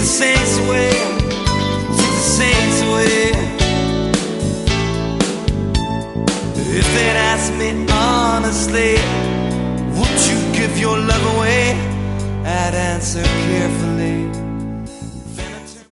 saints away, take the saints away. If they'd ask me honestly, would you give your love away? I'd answer carefully.